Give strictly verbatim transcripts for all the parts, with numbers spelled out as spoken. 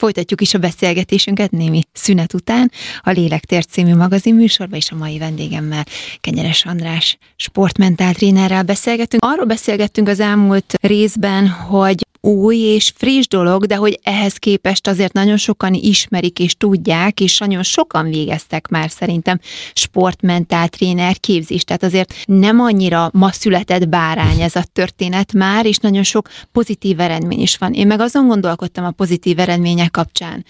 folytatjuk is a beszélgetésünket némi szünet után a Lélektér című magazinműsorban, és a mai vendégemmel, Kenyeres András sportmentál trénerrel beszélgetünk. Arról beszélgettünk az elmúlt részben, hogy új és friss dolog, de hogy ehhez képest azért nagyon sokan ismerik és tudják, és nagyon sokan végeztek már szerintem sportmentál tréner képzést. Tehát azért nem annyira ma született bárány ez a történet már, és nagyon sok pozitív eredmény is van. Én meg azon gondolkodtam a pozitív eredmények kapcsán,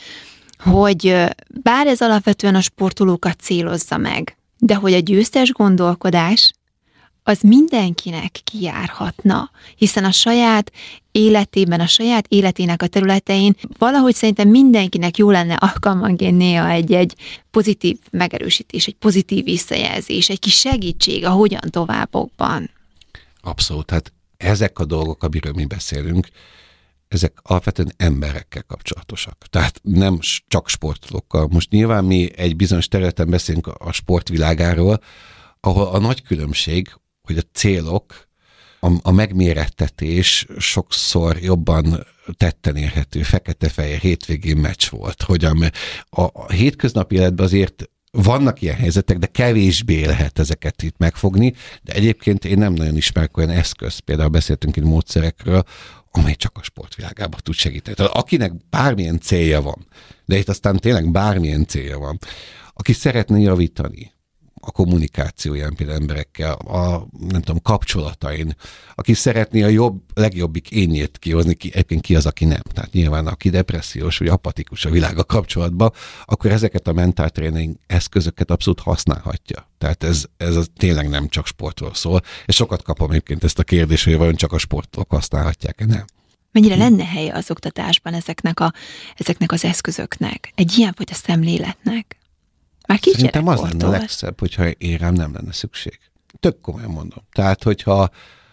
hogy bár ez alapvetően a sportolókat célozza meg, de hogy a győztes gondolkodás az mindenkinek kijárhatna, hiszen a saját életében, a saját életének a területein valahogy szerintem mindenkinek jó lenne alkalmanként néha egy-egy pozitív megerősítés, egy pozitív visszajelzés, egy kis segítség a hogyan továbbokban. Abszolút, hát ezek a dolgok, amiről mi beszélünk, ezek alapvetően emberekkel kapcsolatosak. Tehát nem csak sportolókkal. Most nyilván mi egy bizonyos területen beszélünk a sportvilágáról, ahol a nagy különbség, hogy a célok, a, a megmérettetés sokszor jobban tetten érhető, fekete-fehér hétvégén meccs volt, hogy a, a, a hétköznapi életben azért vannak ilyen helyzetek, de kevésbé lehet ezeket itt megfogni, de egyébként én nem nagyon ismerek olyan eszközt, például beszéltünk itt módszerekről, amely csak a sportvilágában tud segíteni. Tehát akinek bármilyen célja van, de itt aztán tényleg bármilyen célja van, aki szeretne javítani a kommunikációján például emberekkel, a nem tudom, kapcsolatain, aki szeretné a jobb, legjobbik énjét kihozni, ki, egyébként ki az, aki nem. Tehát nyilván aki depressziós vagy apatikus a világa kapcsolatban, akkor ezeket a mentáltréning eszközöket abszolút használhatja. Tehát ez, ez az tényleg nem csak sportról szól, és sokat kapom egyébként ezt a kérdést, hogy vajon csak a sportok használhatják-e, nem? Mennyire lenne helye az oktatásban ezeknek, a, ezeknek az eszközöknek, egy ilyenfajta szemléletnek? Már Szerintem az lenne a legszebb, hogyha én rám nem lenne szükség. Tök komolyan mondom. Tehát, hogyha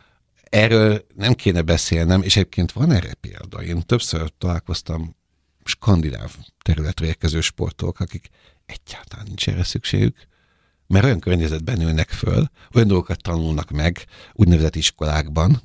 erről nem kéne beszélnem, és egyébként van erre példa. Én többször találkoztam skandináv területre érkező sportolók, akik egyáltalán nincs erre szükségük, mert olyan környezetben nőnek föl, olyan dolgokat tanulnak meg úgynevezett iskolákban,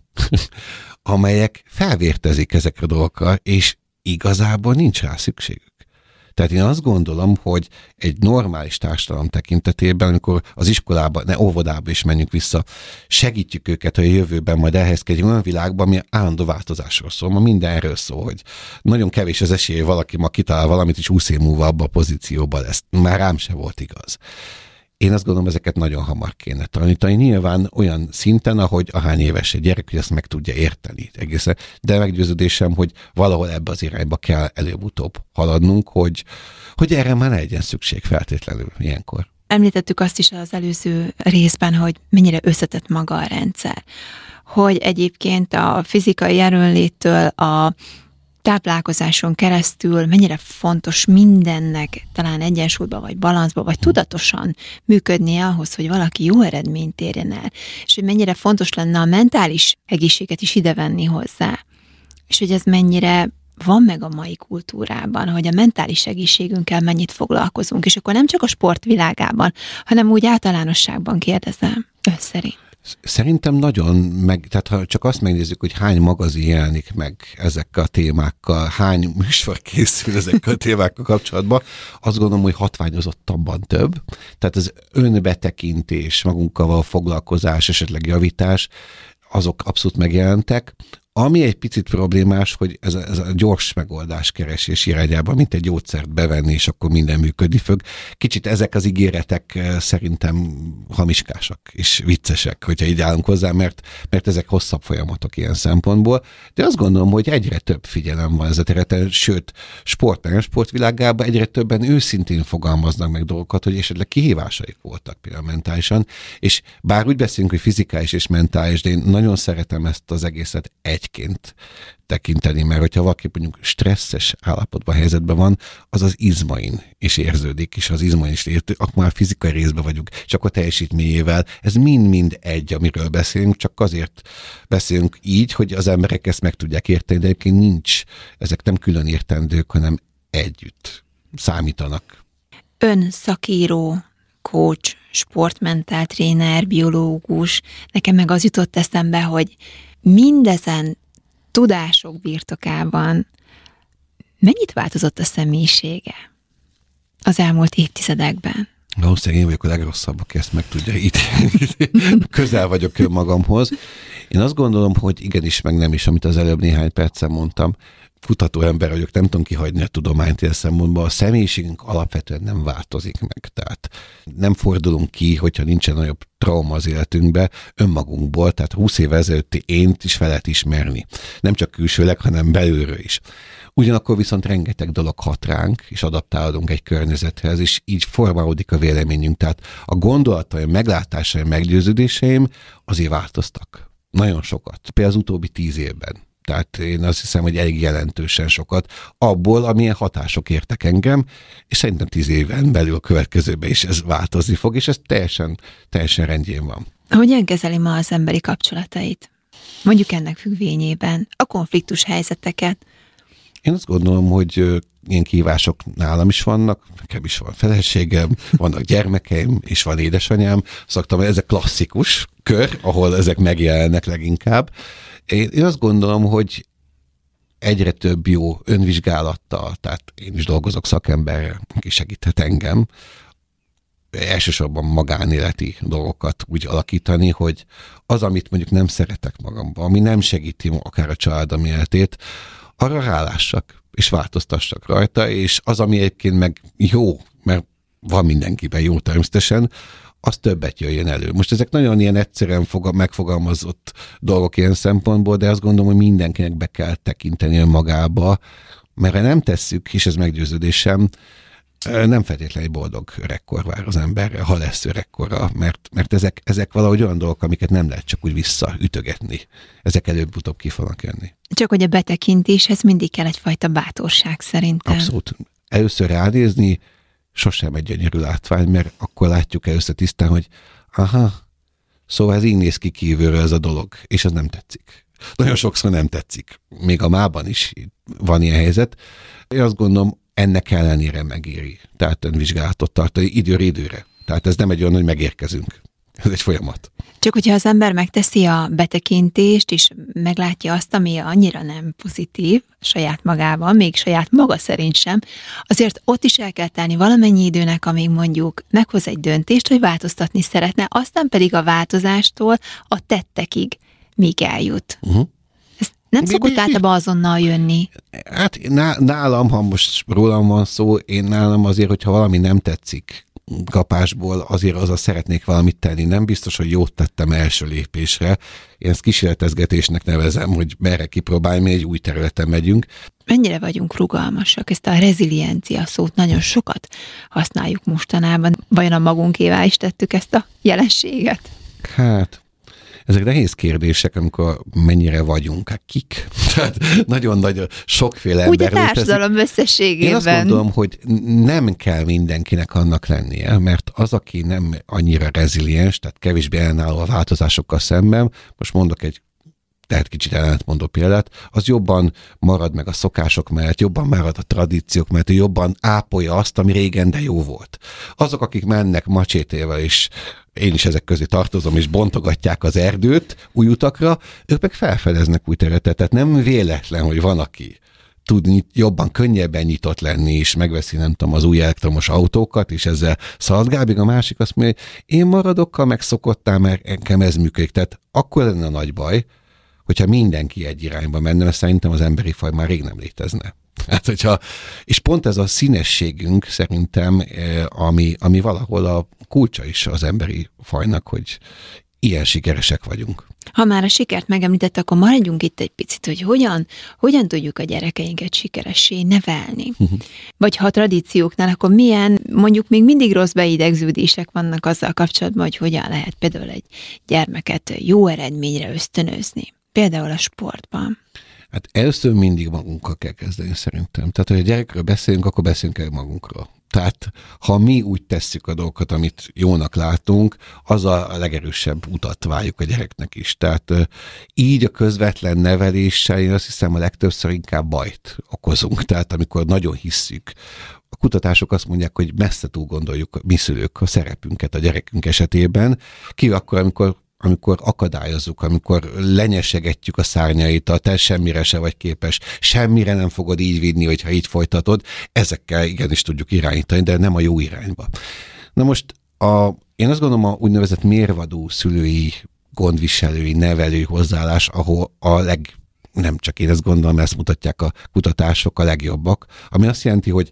amelyek felvértezik ezekre a dolgokra, és igazából nincs rá szükségük. Tehát én azt gondolom, hogy egy normális társadalom tekintetében, amikor az iskolába, ne óvodába is menjünk vissza, segítjük őket, hogy a jövőben majd elhelyezkedjünk olyan világban, ami állandó változásról szól. Ma minden erről szól, hogy nagyon kevés az esély, hogy valaki ma kitalál valamit, és húsz év múlva abba a pozícióban lesz. Már rám se volt igaz. Én azt gondolom, ezeket nagyon hamar kéne tanítani. Nyilván olyan szinten, ahogy ahány éves egy gyerek, hogy ezt meg tudja érteni egészen. De meggyőződésem, hogy valahol ebbe az irányba kell előbb-utóbb haladnunk, hogy, hogy erre már ne legyen szükség feltétlenül ilyenkor. Említettük azt is az előző részben, hogy mennyire összetett maga a rendszer. Hogy egyébként a fizikai erőnléttől a táplálkozáson keresztül mennyire fontos mindennek talán egyensúlyba, vagy balanszba, vagy tudatosan működnie ahhoz, hogy valaki jó eredményt érjen el. És hogy mennyire fontos lenne a mentális egészséget is idevenni hozzá. És hogy ez mennyire van meg a mai kultúrában, hogy a mentális egészségünkkel mennyit foglalkozunk. És akkor nem csak a sportvilágában, hanem úgy általánosságban kérdezem, ön szerint. Szerintem nagyon, meg, tehát ha csak azt megnézzük, hogy hány magazin jelenik meg ezekkel a témákkal, hány műsor készül ezekkel a témákkal kapcsolatban, azt gondolom, hogy hatványozottabban több. Tehát az önbetekintés, magunkkal való foglalkozás, esetleg javítás, azok abszolút megjelentek. Ami egy picit problémás, hogy ez a, ez a gyors megoldás keresés irányában, mint egy gyógyszert bevenni, és akkor minden működni fog. Kicsit ezek az ígéretek szerintem hamiskásak és viccesek, hogyha így állunk hozzá, mert, mert ezek hosszabb folyamatok ilyen szempontból. De azt gondolom, hogy egyre több figyelem van ez a területen, sőt, sportnál, sportvilágában egyre többen őszintén fogalmaznak meg dolgokat, hogy esetleg kihívásaik voltak például mentálisan, és bár úgy beszélünk, hogy fizikális és mentális, de én nagyon szeretem ezt az egészet egy ként tekinteni, mert hogyha valaki mondjuk stresszes állapotban, helyzetben van, az az izmain is érződik, és az izmain is érződik, akkor már fizikai részben vagyunk, és akkor teljesítményével. Ez mind-mind egy, amiről beszélünk, csak azért beszélünk így, hogy az emberek ezt meg tudják érteni, de egyébként nincs, ezek nem külön értendők, hanem együtt számítanak. Ön szakíró, coach, sportmentál tréner, biológus, nekem meg az jutott eszembe, hogy mindezen tudások birtokában Mennyit változott a személyisége az elmúlt évtizedekben? Valószínűleg én vagyok a legrosszabb, aki ezt meg tudja ítélni. Közel vagyok magamhoz. Én azt gondolom, hogy igenis, meg nem is, amit az előbb néhány percen mondtam, kutató ember vagyok, nem tudom kihagyni a tudományt ilyen szempontból. A személyiségünk alapvetően nem változik meg. Tehát nem fordulunk ki, hogyha nincsen nagyobb trauma az életünkbe önmagunkból, tehát húsz évvel ezelőtti ént is fel lehet ismerni. Nem csak külsőleg, hanem belülről is. Ugyanakkor viszont rengeteg dolog hat ránk, és adaptálódunk egy környezethez, és így formálódik a véleményünk. Tehát a gondolataim, meglátásaim, meggyőződéseim azért változtak. Nagyon sokat. Például az utóbbi tíz évben. Tehát én azt hiszem, hogy elég jelentősen sokat abból, amilyen hatások értek engem, és szerintem tíz éven belül a következőben is ez változni fog, és ez teljesen, teljesen rendjén van. Hogyan kezeli ma az emberi kapcsolatait? Mondjuk ennek függvényében a konfliktus helyzeteket. Én azt gondolom, hogy ilyen kihívások nálam is vannak, nekem is van feleségem, vannak gyermekeim, és van édesanyám. Szoktam, hogy ezek klasszikus kör, ahol ezek megjelennek leginkább. Én, én azt gondolom, hogy egyre több jó önvizsgálattal, tehát én is dolgozok szakemberrel, aki segíthet engem, elsősorban magánéleti dolgokat úgy alakítani, hogy az, amit mondjuk nem szeretek magamban, ami nem segíti akár a családom életét, arra rálássak, és változtassak rajta, és az, ami egyébként meg jó, mert van mindenkiben jó természetesen, az többet jöjjön elő. Most ezek nagyon ilyen egyszerűen fogam, megfogalmazott dolgok ilyen szempontból, de azt gondolom, hogy mindenkinek be kell tekinteni önmagába, mert ha nem tesszük, és ez meggyőződésem, nem feltétlenül boldog öregkor vár az emberre, ha lesz öregkora, mert, mert ezek, ezek valahogy olyan dolgok, amiket nem lehet csak úgy visszaütögetni. Ezek előbb-utóbb ki fognak jönni. Csak hogy a betekintéshez mindig kell egyfajta bátorság szerintem. Abszolút. Először ránézni sosem egy gyönyörű látvány, mert akkor látjuk először tisztán, hogy aha, szóval ez így néz ki kívülről ez a dolog, és ez nem tetszik. Nagyon sokszor nem tetszik. Még a mában is van ilyen helyzet. Én azt gondolom, ennek ellenére megéri. Tehát önvizsgálatot tartani időre időre. Tehát ez nem egy olyan, hogy megérkezünk. Ez egy folyamat. Csak hogyha az ember megteszi a betekintést, és meglátja azt, ami annyira nem pozitív saját magában, még saját maga szerint sem, azért ott is el kell tenni valamennyi időnek, amíg mondjuk meghoz egy döntést, hogy változtatni szeretne, aztán pedig a változástól a tettekig még eljut. Uh-huh. Ez nem mi, szokott mi, általában azonnal jönni. Hát nálam, ha most rólam van szó, én nálam azért, hogyha valami nem tetszik kapásból, azért az a szeretnék valamit tenni. Nem biztos, hogy jót tettem első lépésre. Én ezt kísérletezgetésnek nevezem, hogy merre kipróbálni, mi egy új területen megyünk. Mennyire vagyunk rugalmasak? Ezt a reziliencia szót nagyon sokat használjuk mostanában. Vajon a magunkévá is tettük ezt a jelenséget? Hát, ezek nehéz kérdések, amikor mennyire vagyunk, hát kik? Tehát nagyon-nagyon sokféle ember. Úgy a társadalom összességében. Én azt gondolom, hogy nem kell mindenkinek annak lennie, mert az, aki nem annyira reziliens, tehát kevésbé ellenálló a változásokkal szemben, most mondok egy tehát kicsit ellentmondó példát, az jobban marad meg a szokások mellett, jobban marad a tradíciók mellett, jobban ápolja azt, ami régen de jó volt. Azok, akik mennek macsétével, és én is ezek közé tartozom, és bontogatják az erdőt új utakra, ők meg felfedeznek új területet. Tehát nem véletlen, hogy van, aki tud jobban, könnyebben nyitott lenni, és megveszi, nem tudom, az új elektromos autókat, és ezzel szaladgál, még a másik azt mondja, hogy én maradokkal megszokottál, mert engem ez működik. Tehát akkor lenne a nagy baj, hogyha mindenki egy irányba menne, mert szerintem az emberi faj már rég nem létezne. Hát, hogyha, és pont ez a színességünk szerintem, ami, ami valahol a kulcsa is az emberi fajnak, hogy ilyen sikeresek vagyunk. Ha már a sikert megemlített, akkor maradjunk itt egy picit, hogy hogyan, hogyan tudjuk a gyerekeinket sikeressé nevelni. Uh-huh. Vagy ha a tradícióknál, akkor milyen, mondjuk még mindig rossz beidegződések vannak azzal kapcsolatban, hogy hogyan lehet például egy gyermeket jó eredményre ösztönözni. Például a sportban. Hát először mindig magunkkal kell kezdeni szerintem. Tehát, hogy a gyerekről beszélünk, akkor beszélünk el magunkról. Tehát, ha mi úgy tesszük a dolgokat, amit jónak látunk, az a legerősebb utat váljuk a gyereknek is. Tehát így a közvetlen neveléssel én azt hiszem a legtöbbször inkább bajt okozunk. Tehát amikor nagyon hisszük, a kutatások azt mondják, hogy messze túl gondoljuk mi szülők a szerepünket a gyerekünk esetében, ki akkor, amikor amikor akadályozzuk, amikor lenyesegetjük a szárnyait, te semmire se vagy képes, semmire nem fogod így vinni, hogyha így folytatod, ezekkel igenis tudjuk irányítani, de nem a jó irányba. Na most a, én azt gondolom, a úgynevezett mérvadó szülői, gondviselői, nevelő hozzáállás, ahol a leg, nem csak én ezt gondolom, ezt mutatják a kutatások, a legjobbak, ami azt jelenti, hogy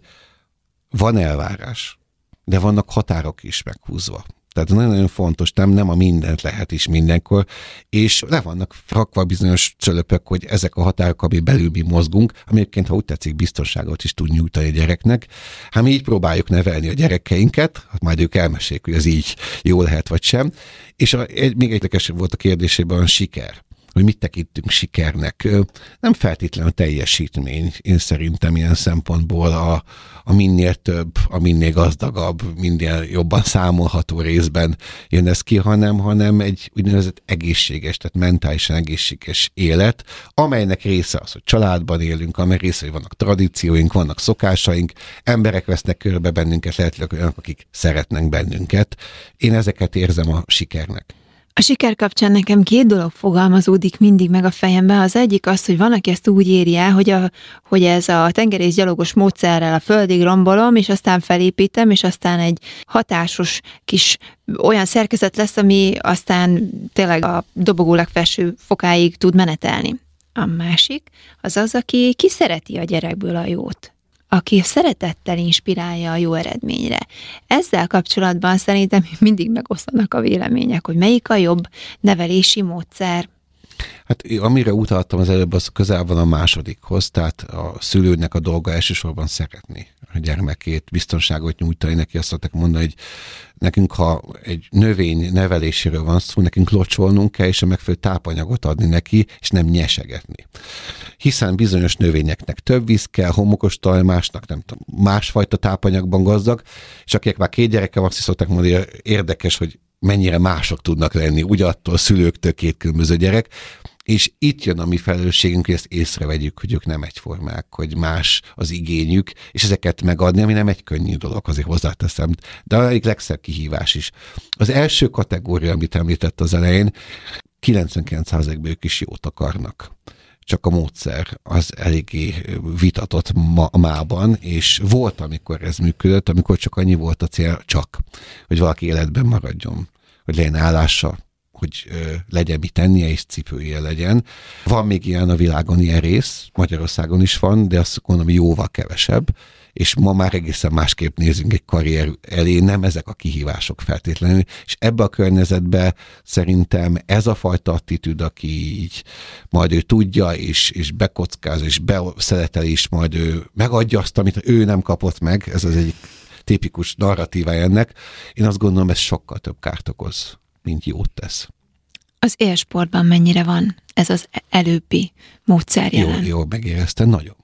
van elvárás, de vannak határok is meghúzva. Tehát nagyon-nagyon fontos, nem, nem a mindent lehet is mindenkor, és le vannak rakva bizonyos cölöpök, hogy ezek a határok, ami belül mi mozgunk, ami egyébként, ha úgy tetszik, biztonságot is tud nyújtani a gyereknek. Hát mi így próbáljuk nevelni a gyerekeinket, majd ők elmesélik, hogy ez így jó lehet, vagy sem. És a, egy, még érdekes volt a kérdésében a siker, hogy mit tekintünk sikernek. Nem feltétlenül a teljesítmény, én szerintem ilyen szempontból a, a minél több, a minél gazdagabb, minél jobban számolható részben jön ez ki, hanem, hanem egy úgynevezett egészséges, tehát mentálisan egészséges élet, amelynek része az, hogy családban élünk, amely része, hogy vannak tradícióink, vannak szokásaink, emberek vesznek körbe bennünket, lehetőleg olyanok, akik szeretnek bennünket. Én ezeket érzem a sikernek. A siker kapcsán nekem két dolog fogalmazódik mindig meg a fejemben. Az egyik az, hogy van, aki ezt úgy éri el, hogy, a, hogy ez a tengerészgyalogos módszerrel a földig rombolom, és aztán felépítem, és aztán egy hatásos kis olyan szerkezet lesz, ami aztán tényleg a dobogó legfelső fokáig tud menetelni. A másik az az, aki kiszereti a gyerekből a jót, aki szeretettel inspirálja a jó eredményre. Ezzel kapcsolatban szerintem mindig megosztanak a vélemények, hogy melyik a jobb nevelési módszer. Hát amire utaltam az előbb, az közel van a másodikhoz, tehát a szülőnek a dolga elsősorban szeretni a gyermekét, biztonságot nyújtani neki, azt szokták mondani, hogy nekünk, ha egy növény neveléséről van szó, nekünk locsolnunk kell, és a megfelelő tápanyagot adni neki, és nem nyesegetni. Hiszen bizonyos növényeknek több víz kell, homokos talaj, másnak nem tudom, másfajta tápanyagban gazdag, és akik már két gyereke van, azt is szokták mondani, hogy érdekes, hogy mennyire mások tudnak lenni, úgy attól a szülőktől két különböző gyerek, és itt jön a mi felelősségünk, hogy ezt észrevegyük, hogy ők nem egyformák, hogy más az igényük, és ezeket megadni, ami nem egy könnyű dolog, azért hozzáteszem, de a egyik legszebb kihívás is. Az első kategória, amit említett az elején, kilencvenkilenc százalékban ők is jót akarnak. Csak a módszer az eléggé vitatott ma, mában, és volt, amikor ez működött, amikor csak annyi volt a cél, csak, hogy valaki életben maradjon, hogy legyen állása, hogy ö, legyen mit tennie, és cipője legyen. Van még ilyen a világon, ilyen rész, Magyarországon is van, de azt gondolom, jóval kevesebb, és ma már egészen másképp nézünk egy karrier elé, nem ezek a kihívások feltétlenül, és ebbe a környezetbe szerintem ez a fajta attitűd, aki így majd ő tudja, és, és bekockáz, és beszeleteli, és majd ő megadja azt, amit ő nem kapott meg, ez az egyik tipikus narratívája ennek. Én azt gondolom, ez sokkal több kárt okoz, mint jót tesz. Az élsportban mennyire van ez az előbbi módszer jelen? Jó, jó megérezte, nagyon.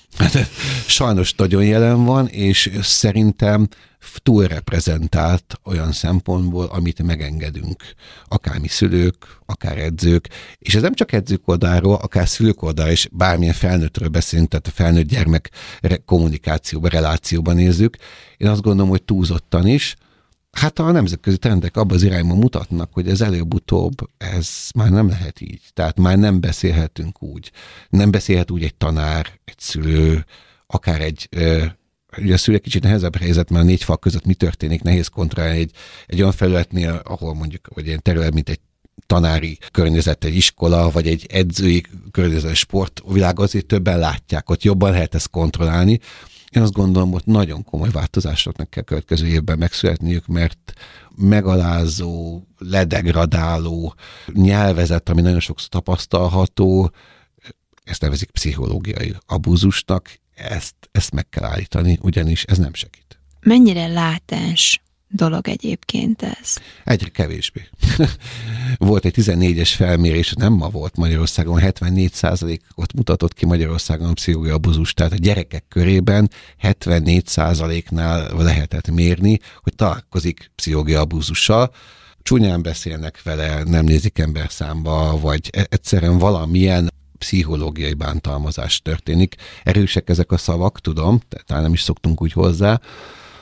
Sajnos nagyon jelen van, és szerintem túlreprezentált olyan szempontból, amit megengedünk. Akár mi szülők, akár edzők, és ez nem csak edzők oldalról, akár szülők oldalról is, bármilyen felnőttről beszélünk, tehát a felnőtt gyermek kommunikációban, relációban nézzük. Én azt gondolom, hogy túlzottan is. Hát a nemzetközi trendek abban az irányban mutatnak, hogy ez előbb-utóbb, ez már nem lehet így. Tehát már nem beszélhetünk úgy. Nem beszélhet úgy egy tanár, egy szülő, akár egy, ugye a szülő kicsit nehezebb helyzet, mert a négy fal között mi történik, nehéz kontrollálni egy, egy olyan felületnél, ahol mondjuk, hogy ilyen terület, mint egy tanári környezet, egy iskola, vagy egy edzői környezet, egy sportvilág, azért többen látják, ott jobban lehet ezt kontrollálni. Én azt gondolom, hogy nagyon komoly változásoknak kell következő évben megszületniük, mert megalázó, ledegradáló nyelvezet, ami nagyon sokszor tapasztalható, ezt nevezik pszichológiai abúzusnak, ezt, ezt meg kell állítani, ugyanis ez nem segít. Mennyire látens dolog egyébként ez? Egyre kevésbé. Volt egy tizennégyes felmérés, nem ma volt Magyarországon, hetvennégy százalékot mutatott ki Magyarországon a pszichológiai abúzus, tehát a gyerekek körében hetvennégy százaléknál lehetett mérni, hogy találkozik pszichológiai abúzussal. Csúnyán beszélnek vele, nem nézik emberszámba, vagy egyszerűen valamilyen pszichológiai bántalmazás történik. Erősek ezek a szavak, tudom, tehát nem is szoktunk úgy hozzá.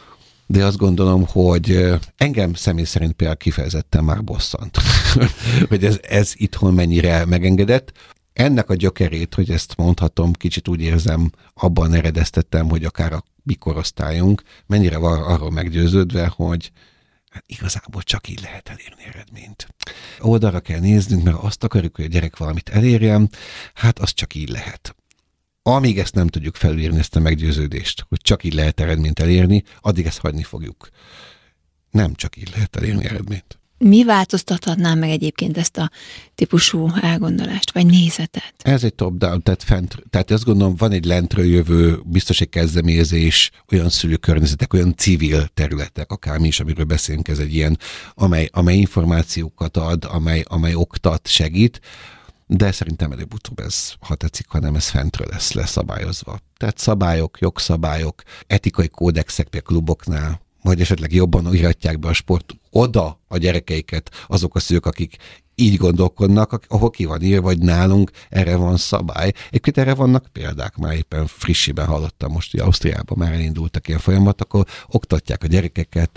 de azt gondolom, hogy engem személy szerint például kifejezetten már bosszant, hogy ez, ez itthon mennyire megengedett. Ennek a gyökerét, hogy ezt mondhatom, kicsit úgy érzem, abban eredeztettem, hogy akár a mi korosztályunk mennyire van arról meggyőződve, hogy hát igazából csak így lehet elérni eredményt. Oldalra kell néznünk, mert azt akarjuk, hogy a gyerek valamit elérjen, hát az csak így lehet. Amíg ezt nem tudjuk felülírni, ezt a meggyőződést, hogy csak így lehet eredményt elérni, addig ezt hagyni fogjuk. Nem csak így lehet elérni eredményt. Mi változtathatná meg egyébként ezt a típusú elgondolást, vagy nézetet? Ez egy top-down, tehát, fent, tehát azt gondolom, van egy lentről jövő biztos egy kezdeményezés, olyan szülőkörnyezetek, olyan civil területek, akármi is, amiről beszélünk, ez egy ilyen, amely, amely információkat ad, amely, amely oktat, segít, de szerintem előbb-utóbb ez, ha tetszik, hanem ez fentről lesz leszabályozva. Tehát szabályok, jogszabályok, etikai kódexek például kluboknál, vagy esetleg jobban iratják be a sport oda a gyerekeiket, azok a szülők, akik így gondolkodnak, ahol ki van írva, vagy nálunk erre van szabály. Egyébként erre vannak példák, már éppen frissiben hallottam most, hogy Ausztriában már elindultak ilyen folyamatok, akkor oktatják a gyerekeket,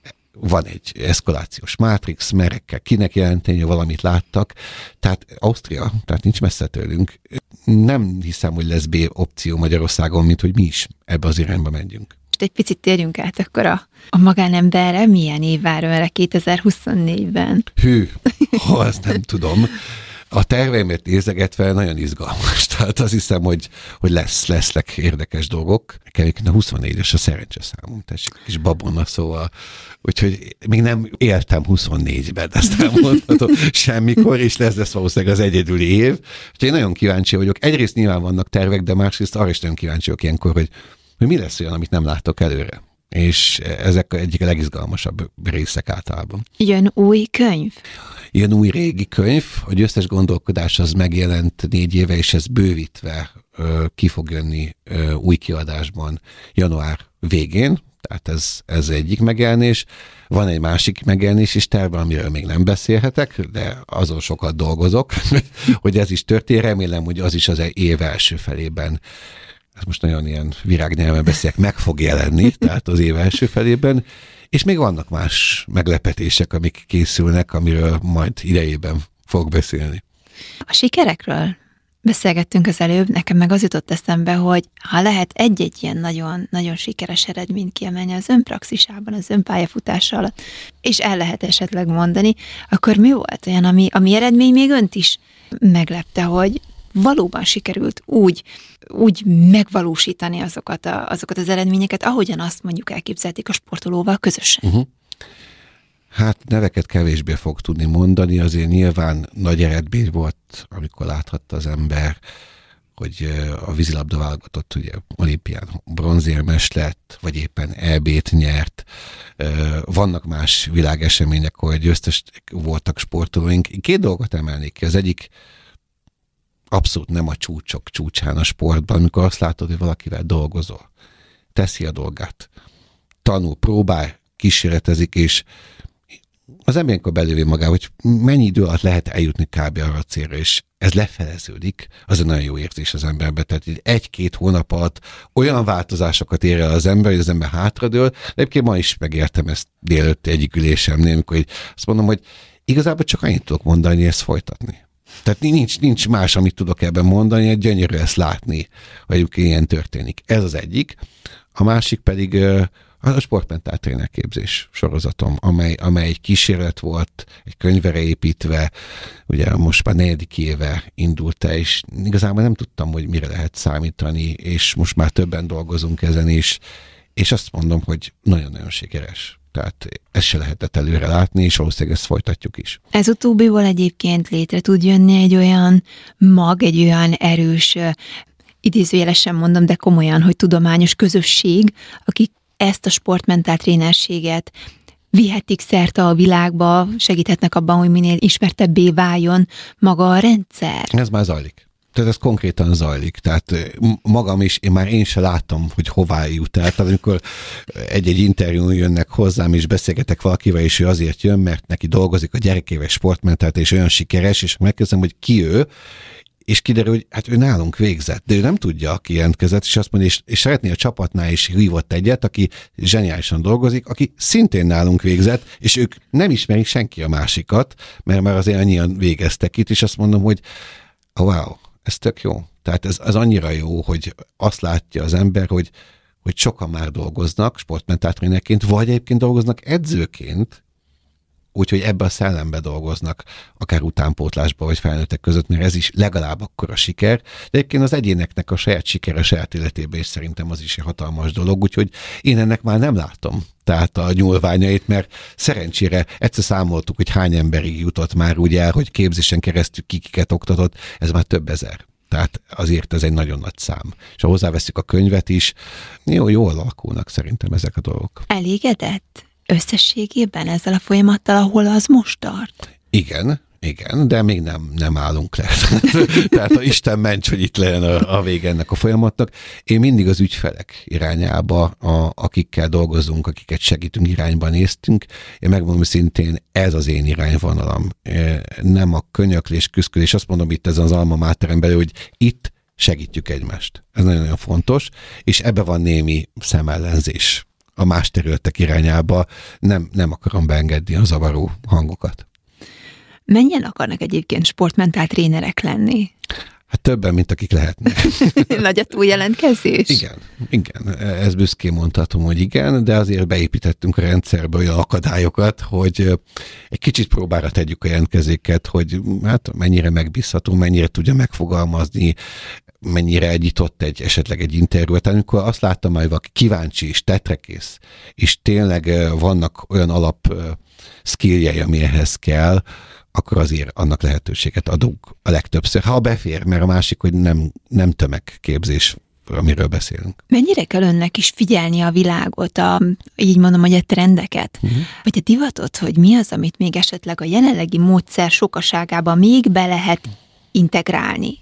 van egy eszkalációs mátrix, merekkel kinek jelenteni, hogy valamit láttak. Tehát Ausztria, tehát nincs messze tőlünk. Nem hiszem, hogy lesz B opció Magyarországon, mint hogy mi is ebbe az irányba menjünk. Egy picit térjünk át akkor a, a magánemberre. Milyen év vár önre kétezer-huszonnégyben? Hű, ha ezt nem tudom. A terveimet nézegetve nagyon izgalmas. Tehát azt hiszem, hogy, hogy lesz, lesznek érdekes dolgok. Nekem a huszonnégyes a szerencse számom, tessék, kis babona, szóval. Úgyhogy még nem éltem huszonnégyben, ezt nem mondhatom semmikor, és lesz, lesz valószínűleg az egyedüli év. Úgyhogy én nagyon kíváncsi vagyok. Egyrészt nyilván vannak tervek, de másrészt arra is nagyon kíváncsi vagyok ilyenkor, hogy, hogy mi lesz olyan, amit nem látok előre. És ezek egyik a legizgalmasabb részek általában. Jön új könyv? Jön új régi könyv, a Győztes gondolkodás az megjelent négy éve, és ez bővítve ö, ki fog jönni ö, új kiadásban január végén, tehát ez, ez egyik megjelenés. Van egy másik megjelenés is terve, amiről még nem beszélhetek, de azon sokat dolgozok, hogy ez is történt. Remélem, hogy az is az év első felében, ez most nagyon ilyen virágnyelven beszélek, meg fog jelenni, tehát az év első felében, és még vannak más meglepetések, amik készülnek, amiről majd idejében fog beszélni. A sikerekről beszélgettünk az előbb, nekem meg az jutott eszembe, hogy ha lehet egy-egy ilyen nagyon, nagyon sikeres eredményt kiemelni az önpraxisában, az önpályafutása alatt, és el lehet esetleg mondani, akkor mi volt olyan, ami, ami eredmény még önt is meglepte, hogy valóban sikerült úgy, úgy megvalósítani azokat, a, azokat az eredményeket, ahogyan azt mondjuk elképzelték a sportolóval közösen. Uh-huh. Hát neveket kevésbé fog tudni mondani, azért nyilván nagy eredmény volt, amikor láthatta az ember, hogy a vízilabda válogatott ugye olimpián bronzérmes lett, vagy éppen é bét nyert. Vannak más világesemények, ahol győztes voltak sportolóink. Két dolgot emelnék ki. Az egyik abszolút nem a csúcsok csúcsán a sportban, amikor azt látod, hogy valakivel dolgozol, teszi a dolgát, tanul, próbál, kísérletezik, és az ember akkor belőli magával, hogy mennyi idő alatt lehet eljutni kb. Arra a célra, és ez lefeleződik, az egy nagyon jó érzés az emberbe. Tehát egy-két hónap alatt olyan változásokat ér el az ember, hogy az ember hátradől, de egyébként ma is megértem ezt délőtt egyik ülésemnél, amikor így azt mondom, hogy igazából csak annyit tudok mondani, hogy ezt folytatni. Tehát nincs, nincs más, amit tudok ebben mondani, egy gyönyörű ezt látni, hogy ilyen történik. Ez az egyik. A másik pedig a sportmentál trénerképzés sorozatom, amely, amely egy kísérlet volt, egy könyvre építve, ugye most már negyedik éve indult el, és igazából nem tudtam, hogy mire lehet számítani, és most már többen dolgozunk ezen is, és azt mondom, hogy nagyon-nagyon sikeres. Tehát ezt se lehetett előre látni, és valószínűleg ezt folytatjuk is. Ez utóbbiból egyébként létre tud jönni egy olyan mag, egy olyan erős, idézőjelesen mondom, de komolyan, hogy tudományos közösség, akik ezt a sportmentál trénerséget vihetik szerte a világba, segíthetnek abban, hogy minél ismertebbé váljon maga a rendszer. Ez már zajlik. Tehát ez konkrétan zajlik. Tehát magam is, én már én se láttam, hogy hová jut el. Tehát amikor egy-egy interjún jönnek hozzám, és beszélgetek valakivel, és ő azért jön, mert neki dolgozik a gyerekével sportmentált, és olyan sikeres, és megkezdem, hogy ki ő, és kiderül, hogy hát ő nálunk végzett, de ő nem tudja, aki jelentkezett, és azt mondja, és, és szeretné a csapatnál is hívott egyet, aki zseniálisan dolgozik, aki szintén nálunk végzett, és ők nem ismerik senki a másikat, mert már azért annyian végeztek itt, és azt mondom, hogy wow, ez tök jó. Tehát ez, ez annyira jó, hogy azt látja az ember, hogy, hogy sokan már dolgoznak sportmentáltrénerként, vagy egyébként dolgoznak edzőként, úgyhogy ebbe a szellembe dolgoznak, akár utánpótlásba, vagy felnőttek között, mert ez is legalább akkor a siker. De egyébként az egyéneknek a saját sikere, a saját életében is szerintem az is egy hatalmas dolog, úgyhogy én ennek már nem látom tehát a nyúlványait, mert szerencsére egyszer számoltuk, hogy hány emberig jutott már úgy el, hogy képzésen keresztül kikiket oktatott, ez már több ezer. Tehát azért ez egy nagyon nagy szám. És ha hozzáveszünk a könyvet is, jó, jól alakulnak szerintem ezek a dolgok. Elégedett összességében ezzel a folyamattal, ahol az most tart? Igen, igen, de még nem, nem állunk le. Tehát a Isten ments, hogy itt legyen a, a vége ennek a folyamatnak. Én mindig az ügyfelek irányába, a, akikkel dolgozunk, akiket segítünk, irányba néztünk. Én megmondom szintén, ez az én irányvonalam. Nem a könyöklés, küszködés. Azt mondom itt ezen az alma máterem belül, hogy itt segítjük egymást. Ez nagyon-nagyon fontos, és ebbe van némi szemellenzés a más területek irányába. Nem, nem akarom beengedni a zavaró hangokat. Mennyien akarnak egyébként sportmentál trénerek lenni? Hát többen, mint akik lehetnek. Nagy a túljelentkezés? Igen, igen. Ez büszkén mondhatom, hogy igen, de azért beépítettünk a rendszerbe olyan akadályokat, hogy egy kicsit próbára tegyük a jelentkezéket, hogy hát mennyire megbízható, mennyire tudja megfogalmazni, mennyire egyitott egy, esetleg egy interjú. Tehát amikor azt láttam, hogy valaki kíváncsi és tetrekész, és tényleg vannak olyan alap skilljei, ami ehhez kell, akkor azért annak lehetőséget adunk a legtöbbször. Ha befér, mert a másik, hogy nem, nem tömegképzés, amiről beszélünk. Mennyire kell önnek is figyelni a világot, a, így mondom, hogy a trendeket, uh-huh. vagy a divatot, hogy mi az, amit még esetleg a jelenlegi módszer sokaságába még be lehet integrálni?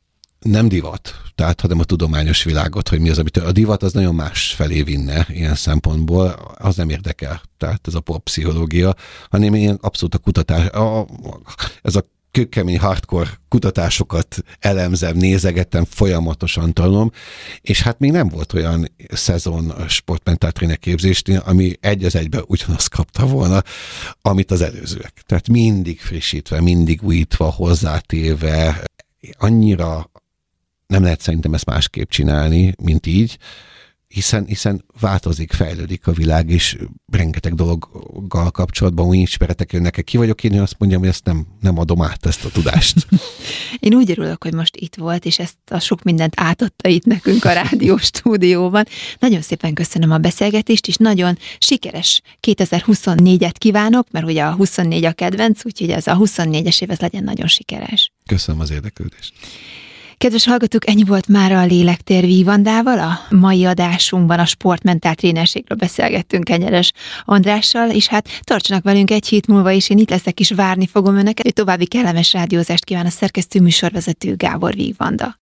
Nem divat, tehát hanem a tudományos világot, hogy mi az, amit a divat az nagyon más felé vinne ilyen szempontból, az nem érdekel, tehát ez a pop-pszichológia, hanem ilyen abszolút a kutatás, a, a, ez a kőkemény hardcore kutatásokat elemzem, nézegetem, folyamatosan tanulom, és hát még nem volt olyan szezon sportmentál tréner képzésnél, ami egy az egyben ugyanazt kapta volna, amit az előzőek. Tehát mindig frissítve, mindig újítva, hozzátéve, annyira nem lehet szerintem ezt másképp csinálni, mint így, hiszen, hiszen változik, fejlődik a világ, és rengeteg dologgal kapcsolatban új ismeretek jönnek. Ki vagyok én, én azt mondjam, hogy ezt nem, nem adom át, ezt a tudást. Én úgy örülök, hogy most itt volt, és ezt a sok mindent átadta itt nekünk a rádió stúdióban. Nagyon szépen köszönöm a beszélgetést, és nagyon sikeres kétezer-huszonnégyet kívánok, mert ugye a huszonnégy a kedvenc, úgyhogy ez a huszonnégyes év ez legyen nagyon sikeres. Köszönöm az érdeklődést. Kedves hallgatók, ennyi volt már a Lélektér Vívandával. A mai adásunkban a sportmentál trénerségről beszélgettünk Kenyeres Andrással, és hát tartsanak velünk egy hét múlva, és én itt leszek, és várni fogom önöket. További kellemes rádiózást kíván a szerkesztő műsorvezető Gábor Vívanda.